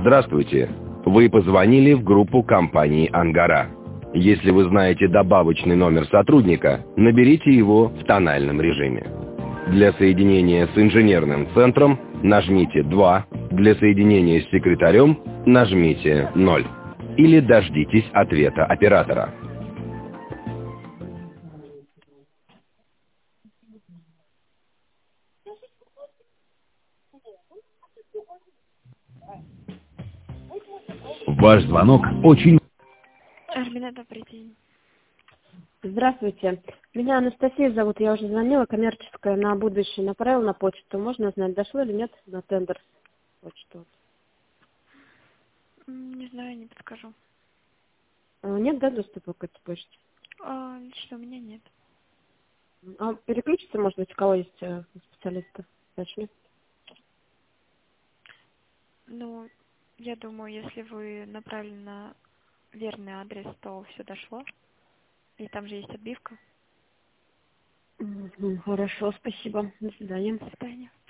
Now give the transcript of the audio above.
Здравствуйте. Вы позвонили в группу компании «Ангара». Если вы знаете добавочный номер сотрудника, наберите его в тональном режиме. Для соединения с инженерным центром нажмите 2, для соединения с секретарем нажмите 0. Или дождитесь ответа оператора. Ваш звонок очень... Армина, добрый день. Здравствуйте. Меня Анастасия зовут. Я уже звонила, коммерческая, на будущее направила на почту. Можно узнать, дошло или нет на тендер почту? Не знаю, не подскажу. Нет, да, доступа к этой почте? Лично у меня нет. А переключиться, может быть, у кого есть специалисты? Точнее. Ну, я думаю, если вы направили на верный адрес, то все дошло. И там же есть отбивка. Хорошо, спасибо. До свидания. До свидания.